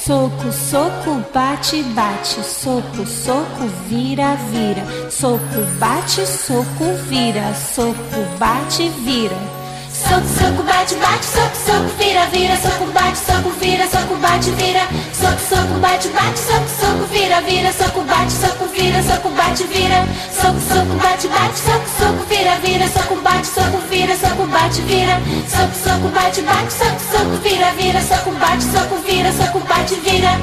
Soco, soco, bate, bate. Soco, soco, vira, vira. Soco, bate, soco, vira. Soco, bate, vira. Soco, soco, bate, bate, soco, soco, vira, vira, soco, bate, soco, vira, soco, bate, vira, soco, soco, bate, bate, soco, soco, vira, vira, soco, bate, soco, vira, soco, bate, vira, soco, soco, bate, bate, soco, soco, vira, vira, soco, bate, soco, vira, soco, bate, vira, soco, soco, bate, bate, soco, soco, vira, vira, soco, bate, soco, vira, soco, bate, vira.